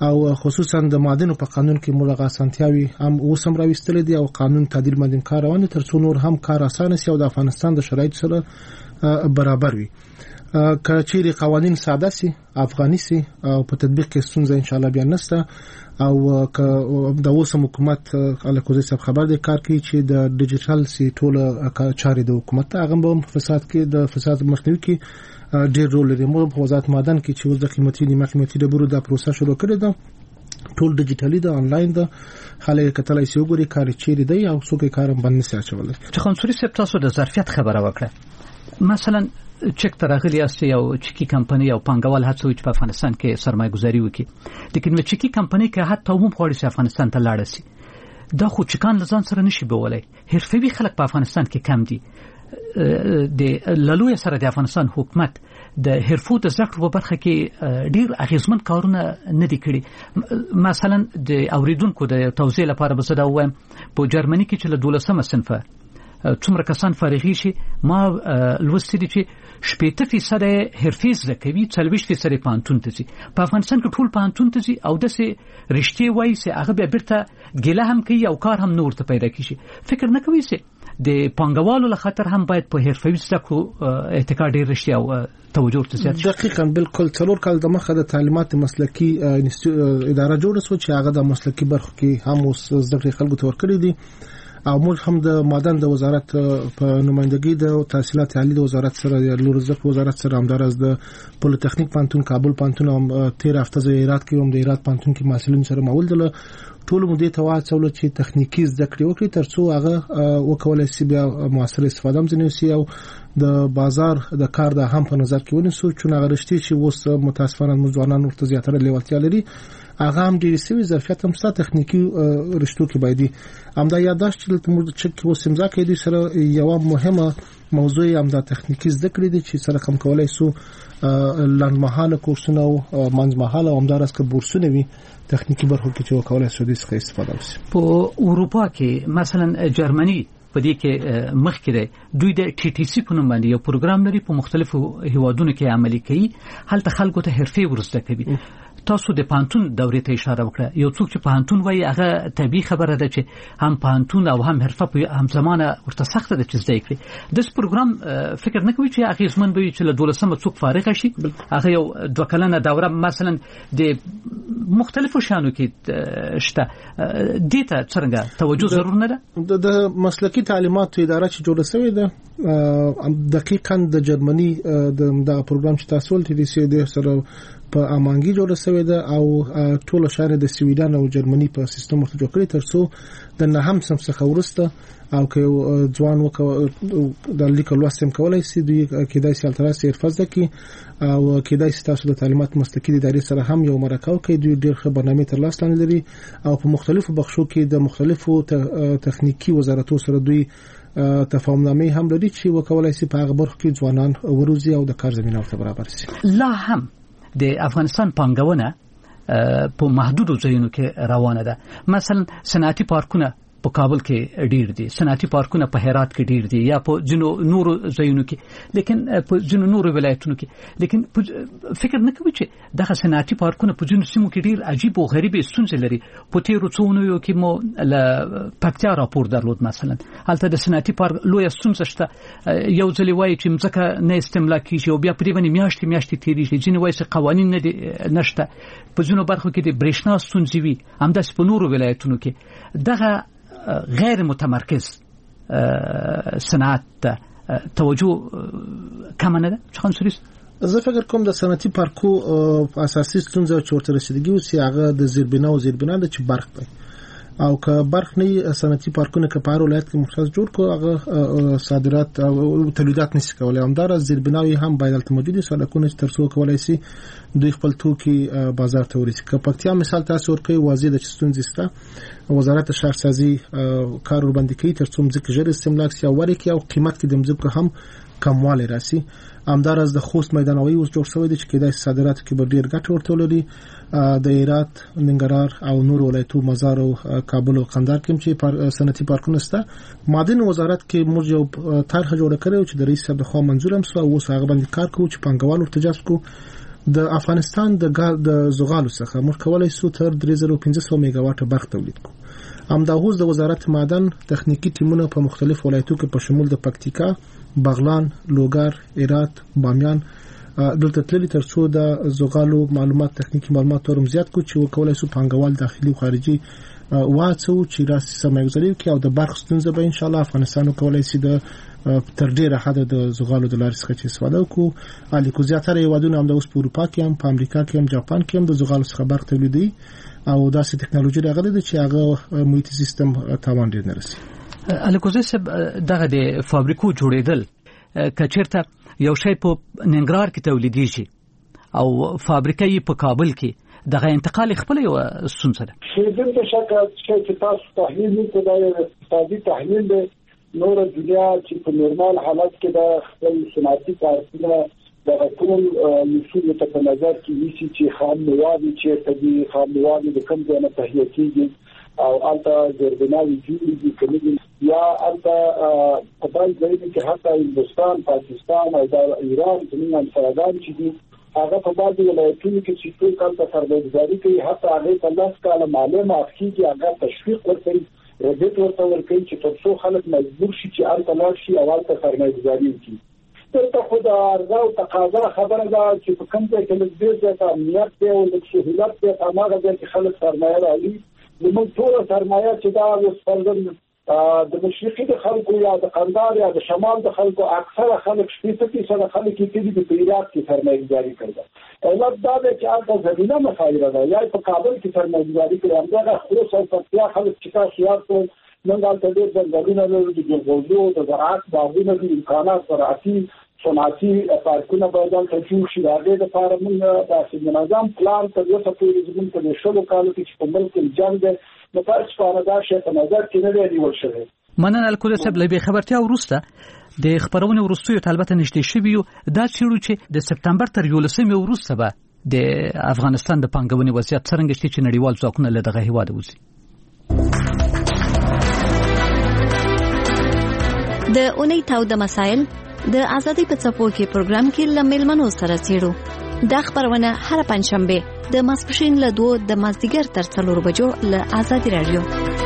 او خصوصا د معدنو په قانون کې ملغه اسانتیاوي هم اوسم راوستل دي او قانون تعدیل مدین کار روان تر څو نور هم کار اسانه شي او د افغانستان د شرایط سره برابر وي. کچېری قوانين ساده سي افغاني سي او په تطبیق کې ستونزه ان شاء الله بیا نشته او د اوسم حکومت الکوزي صاحب خبر دی کار کوي چې د ډیجیټل سي ټوله چارې د حکومت هغه په فساد کې د فساد مخنیوي کې ډېر رول لري. موږ په وزارت معدن کې چې د قیمتي ډبرو د پروسه شروع کړې ده ټول ډیجیټالي ده آنلاین ده خلک کتلای شي وګوري کار چیرې دی او څوک کارم باندې ساچول. چې خنصوري صاحب تاسو د ظرفیت خبره وکړه مثلا چک ترغلی است یا چکی کمپنی او پنګوال هڅوي چې په افغانستان کې سرمایه گذاري وکړي لیکن چکی کمپنی کې حتی عموم غواړي چې افغانستان ته لاړ شي دا خو چکان لزان سره نشي بولای. حرفوي خلک په افغانستان کې کم دي د لالوی سره د افغانستان حکومت د حرفو د زده کړو په برخه کې ډیر اغیزمن کارونه نه دي کړي. مثلا د اوریدونکو د توضیح لپاره به زه دا وایم په جرمني کې چې له 12مه صنفه څومره کسان فارغي شي ما لوستي دي چې 80% حرفي زده کوي 40% پانتون ته ځي. په افغانستان کې ټول پانتون ته ځي او دسه رښتې وایي چې هغه بیا بیرته ګله هم کوي او کار هم نور ته پیدا کیږي. فکر نه کوي چې د پنګوالو له خاطر هم باید په حرفوي زده کړو اعتقاد ډیر رښتیا او توجه ورته زیات شي. دقیقاً بالکل څلور کال د مخه د تعلیمات مسلکی اداره جوړه شو چې هغه د مسلکی برخو کې هم اوس زده کړې خلکو ته ورکړي دي او موږ هم د معدن د وزارت په نمائندګۍ د تحصیلات عالی د وزارت سره د لوړ زده کړو وزارت سره همدارس د پولیټیکنیک پانتون کابل پانتون هم 13 هفته د هرات کې هم د هرات پانتون کې محصلین سره مول دل ټول مو دې ته واڅول چې تخنیکی زده کړې وکړي ترڅو هغه وکولای شي بیا موثر استفاده هم ځنی شي او د بازار د کار د هم په نظر کې ونیسو چې هغه رښتې چې اوس متاسفانه موږ ځوانان ورته زیاتره لیوالتیا لري هغه هم ډېر سوي ظرفیت هم ستاسو تخنیکی رښتو کې باید هم دا یاداشت چې موږ چې اوس امضا کړي سره یو مهمه موضوع هم د تخنیکی زده کړې دي چې سره کوم کولای شو لاندمحاله کورسونه او منځمحاله او همدارس که بورسونه وي تخنیکی برخو کې چې وکولای شو د څه استفاده وشي. په اروپا کې مثلا جرمني په دې کې مخکې دی دوی د ټي ټي سي په نوم باندې یو پروګرام لري په مختلفو هیوادونو کې عملي کوي هلته خلکو ته حرفي ورزده کوي. تاسو د پانتون دورې ته اشاره وکړه یو څوک چې پانتون وایي هغه طبيعي خبره ده چې هم پانتون او هم حرفه په هم زمانه ورته سخته ده چې زده کړي. د پروګرام فکر نه کوي چې هغه اسمن به چې له 12مه څوک فارغ شي هغه یو 2 کلنه دوره مثلا د مختلفو شانو کې شته دې ته څنګه توجه ضرور نه ده. د مسلکی تعلیمات اداره چې جوړه شوې ده دقیقاً د جرمني د پروګرام چې تاسو ولته دي د سره په امانګي جوړه شوې ده او ټول شهر د سویډن او جرمني په سیستم ورته جوړ کړی ترڅو د نه هم سم څخه ورسته او که ځوان د لیکل لوستم کولای شي دوی کېدای شي التراس حرفه کې او کېدای شي تاسو د تعلیمات مسلکي ادارې سره هم یو مرکه کوي دوی ډېر ښه برنامه تر لاس لاندې لري او په مختلفو بخشو کې د مختلفو تخنیکی وزارتونو سره دوی تفاهمنامه هم لري چې وکولای شي په هغه برخه کې ځوانان وروزي او د کار زمينه ورته برابر شي. لا هم د افغانستان پنګونه په محدودو ځایونو کې روانه ده. مثلا صنعتي پارکونه په کابل کې ډیر دي صنعتي پارکونه په هرات کې ډیر دي یا په جنو نورو ځایونو کې لیکن په جنو نورو ولایتونو کې لیکن فکر نه کوي چې دغه صنعتي پارکونه په جنو سیمو کې ډیر عجیب او غریب ستونزې لري. په تیرو څونو یو کې مو ل پکتیا راپور درلود مثلا هلته د صنعتي پارک لوی ستونزه شته یو ځلې وایي چې مځکه نه استملاک کیږي او بیا په دې باندې میاشتې تیریږي ځینې وایي چې قوانین نه نشته په جنو برخو کې د برېښنا ستونزې وي همداسې په نورو ولایتونو کې دغه غیر متمرکز صنعت توجه کم نه ده. خنصوري زه فکر کوم د صنعتي پارکو اساسي ستونزه چې ورته رسیدګي اوس هغه د زیربنا د چې برق دی او که برق نه صنعتي پارکونه که په هر ولایت کې مختص جوړ کو هغه صادرات او تولیدات نشي کولای همدار زیربناوي هم باید البته موجودي سړکونه ترڅو کولای شي دوی خپل توکي بازار ته ورسي. که پکتیا مثال تاسو ورکوي واضح د ستونزې ستا وزارت شهرسازي کار ور باندې کوي ترڅو مځکه ژر استملاک شي او ورکه او قیمت کې د مځکه هم کموالی راسي. همدار از د خوست میدانوي اوس جوړ شوی دی چې کېدای صادرات کې به ډیر ګټه ورته ولري. د هرات ننګرهار او نور ولایتو مزار او کابل او قندهار کې چې صنعتي پارکونه سته معدن وزارت کې موږ یو طرح جوړ کړو چې د رئیس صاحب خوا منظور هم سو او اوس هغه باندې کار کوو چې پنګوال ورته جذب کو د افغانستان د زغالو څخه موږ کولای شو تر 3500 میگاواټ برق تولید کړو. همداوس د وزارت معدن تخنیکی ټیمونه په مختلف ولایتونو کې په شمول د پکتیکا، بغلان، لوګر، هرات، بامیان دلته تللی ترڅو د زغالو معلومات تخنیکی معلومات ورم زیات کو چې وکولای شو پانګوال داخلي او خارجي واڅو چې راسي سرمایه‌گذاري کوي او د برق ستونزه به ان شاء الله افغانستان کولای شي د تر ډیره حد د زغالو د لارې څخه استفاده وکړو. الکو زیاتره هیوادونه هم د اوس په اروپا کې هم په امریکا کې هم جاپان کې هم د زغالو څخه برق تولیدي او داسې ټکنالوژي راغلي ده چې هغه محیطي سیستم تاوان ډیر نه رسي. الکو زه دغه د فابریکو جوړیدل کچیرته یو شی په ننګرهار کې تولیدېږي او فابریکه یې په کابل کې دغه انتقال خپل یو ستونزه ده. شیدل د شکه چې تاسو تحلیل وکړئ د اقتصادي تحلیل د نور دنیا چې په نورمال حالت کې د خپل صنعتي کارونه د ټول مسؤل ته په نظر کې نیسي چې خام مواد چې طبي خام مواد د کم ځای نه تهیه کیږي او البته زربناوي جوړیږي کوي یا البته په بل ځای کې حتی هندستان، پاکستان او د ایران څخه فرادان چې دي هغه په بعض ولایتونو کې چې ټول کال ته سرمایه‌گذاري کوي حتی هغه په لاس کال مالیه معاف کیږي هغه تشویق ورکوي رجت ورته ورکوي چې تاسو خلک مجبور شي چې الته لاړ شي او الته سرمایه‌گذاري وکړي. ته خو د عرضه او تقاضا خبره ده چې په کوم ځای کې لږ ډېر امنیت دی او د سہولت دی هغه ځای کې خلک سرمایه راوړي. موږ ټول سرمایه چې دا وسپړل د مشرقي د خلکو یا د قندهار یا د شمال د خلکو اکثره خلک 80% خلک کې د پیرات کې سرمایه‌گذاري کوي. علت دا ده چې هغه زمينه مخایره ده یا په کابل کې سرمایه‌گذاري کوي همدا خصوصا په پیا خلک چې تاسو یاد نن دلته ډېر ځنګلونه لري د جلغوزو د زراعت باغونه دي امکانات زراعتي صنعتي پارکونه باید ته جوړ شي هغه د لپاره موږ د منظم پلان ته یو څه پوری زموږ په شلو کالو کې په ملک کې جنگ ده نو تاسو په اړه شی په نظر کې نه دی نیول شوی. مننه الکل صاحب لبي خبرتیا ورسته د خبرونه ورستو البته نشته شوی دا چیرې چې د سپتمبر تر 11 ورسته به د افغانستان د پنګونې وضعیت څنګه شي چې نړیوال ځواکونه له دغه هیواد وځي. د اونۍ تاو د مسائل د ازادي په څپو کې پروګرام کې لمل منو سره چیرو د خبرونه هر پنځشنبه د ماسپښین له 2 د مازدیګر تر 4 بجو له ازادي رادیو.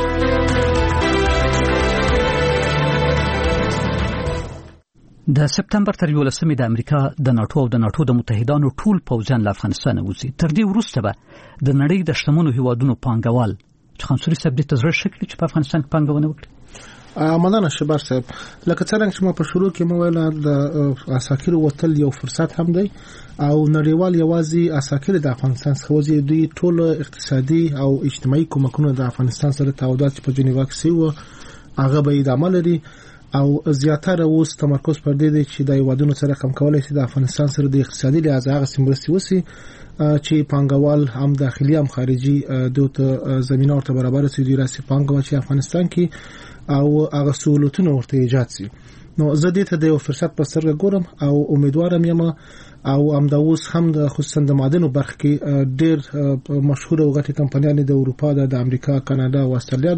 د سپتمبر تر 11 د امریکا د ناتو او د ناتو د متحدانو ټول پوځیان له افغانستان وځي. تر دې وروسته به د نړۍ د شتمنو هیوادونو پانګوال چې خنصوري صاحب د تزړه شکل چې په افغانستان کې پانګونه وکړي. مننه شبار صاحب. لکه څنګه چې ما په شروع کې مو ویل د عساکر وتل یو فرصت هم دی او نړیوال یوازې عساکر د افغانستان څخه وځي دوی ټول اقتصادي او اجتماعي کومکونه د افغانستان سره تعهدات په جنیوا کې سوي هغه به ادامه لري او زیاتره اوس تمرکز پر دې دی چې د هیوادونو سره کم کولای شي د افغانستان سره د اقتصادي لحاظ هغه سمرسي وسی چې پانګوال هم داخلي هم خارجي دوته زمينه ورته برابر سي د راسي پانګوال چې افغانستان کې او هغه سہولتونه ورته ایجاد سي. نو زه دې ته د یو فرصت په سترګه ګورم او امیدوارم یم او همداوس هم د خصوصا د معدنو برخه کې ډېر مشهور او غټي کمپنیانې د اروپا د امریکا، کاناډا او استرالیا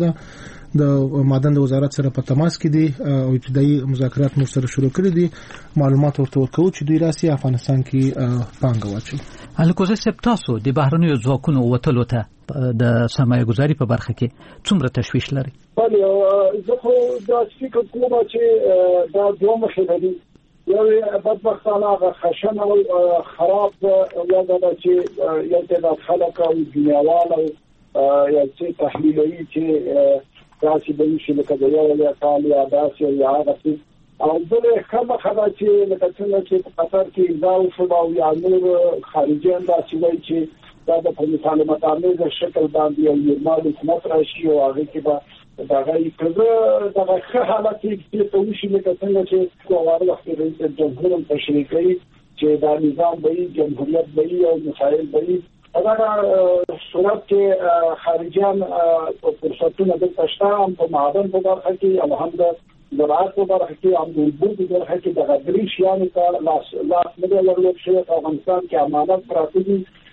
د معدن د وزارت سره په تماس کې دي او ابتدایي مذاکرات مو سره شروع کړي دي. معلومات ورته ورکوي چې دوی راسي افغانستان کې پانګه واچي. الکوزه سپتاسو د بهرنیو ځواکونو وتلو ته د سرمایه‌گذاري په برخه کې څومره تشویش لري؟ بله زه خو دا فکر کوم چې دا دوه مخه دي. یو بدبختانه هغه خشن او خراب یا دا چې یو تعداد خلک او دنیاوال او یا چې تحلیلي چې راشي به شي لکه د یو یا کال یا داسې یا هغه او بل خبره چې لکه څنګه چې په قطر کې دا او یا نور خارجيان دا چې دا د مطالبات عامه شکل باندې یو مال حکومت راشي او هغه کې به دا غي کزه دا ښه حالت کې ته وشي لکه څنګه چې کومه وخت رئیس جمهور تشریح کوي چې دا نظام به جمهوریت به او مسائل به دا صورت کې خارجيان فرصتونه د تشتام په معدن په برخه کې او هم د زراعت په برخه کې هم د بوټو په برخه کې د غدري شیانو ته لاس نه لرل شي. افغانستان کې امانت پراته دي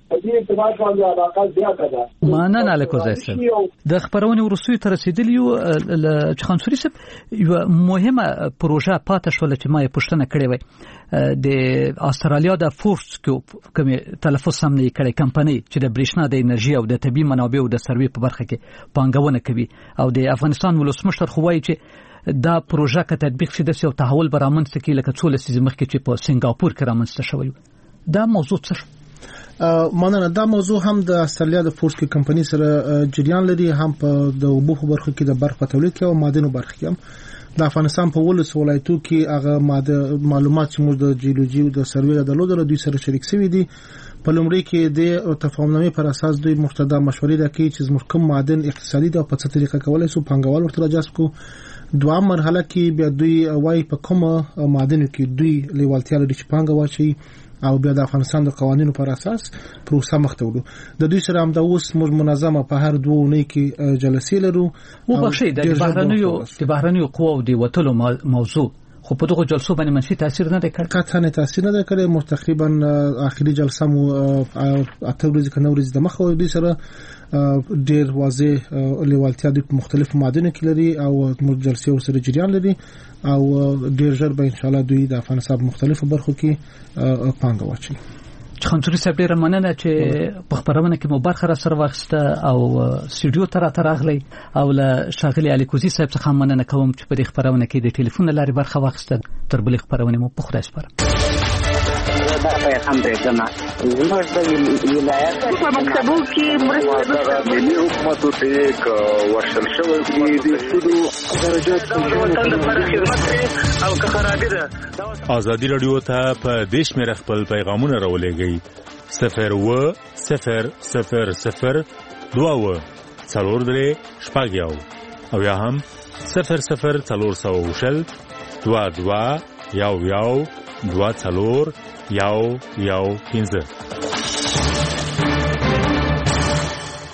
په دې اعتبار باندې علاقه زیاته ده. مننه علیکم زیات. د خبرونه ورسوي تر رسیدلیو چخانسوري صاحب یو مهمه پروژه پاتې شول چې ما یې پوښتنه کړې وای د استرالیا د فورس کوم تلفظ سم نه کړي کمپنۍ چې د برېښنا د انرژي او د طبي منابعو د سروې په برخه کې پانګونه کوي او د افغانستان ولسمشر خو وایي چې دا پروژه که تطبیق شي د یو تحول برامنځته کې لکه څو لسیزې مخکې چې په سنگاپور کې رامنځته شوی دا موضوع څه مننه. دا موضوع هم د استرالیا د فورس کې کمپنۍ سره جریان لري هم په د اوبو برخه کې د برق په تولید کې او معدنو برخه کې هم د افغانستان په ولس ولایتو کې هغه معلومات چې موږ د جیولوژي او د سروې د لودره دوی سره شریک شوي دي. په لومړي کې د تفاهمنامې پر اساس دوی مرتضی مشورې راکړي چې زموږ کوم معدن اقتصادي ده او په څه طریقه کولای شو پانګوال ورته جذب کو. دوام مرحله کې بیا دوی وايي په کومه معدن کې دوی لیوالتیا لري چې پانګه واچي او بیا د افغانستان د قوانینو پر اساس پروسه مخته وړو. د دوی سره هم د اوس موږ منظمه په هر 2 اونۍ کې جلسې لرو. او بخښي د بهرنیو قواو د وټلو موضوع خو په دغه جلسو باندې منفي تاثیر نه کړ. قطعا تاثیر نه کړی. مو تقریبا اخري جلسه مو اته ورځې کنه ورځې د مخه دوی سره ډیر واضح لیوالتیا د مختلفو معدنونو کې لري او موږ جلسې سره جریان لري او ډیر ژر به ان شاء الله دوی د افغانستان مختلفو برخو کې پانګه واچي. خانسوري صاحب ډیر مننه چې په خبرونه کې مو برخه را سره واخسته او سټوډیو ته راغلی او له شاغلي الیکوزي صاحب څخه مننه کوم چې په دې خبرونه کې د ټلیفون لارې برخه واخسته. تر بلې خبرونه مو په خدای سپارم. دا پیغام دی جنا زموږ د ولایت په مکتبو کې مرسته ملي حکومت ته ورشل شوی دی د سودو درجات په خدمت او که خرابې ده. ازادي رادیو ته په دیش مې خپل پیغامونه راولېږئ 01000 22 څلور شپږ او یا هم 00400 22 یو 2 څلور یو 15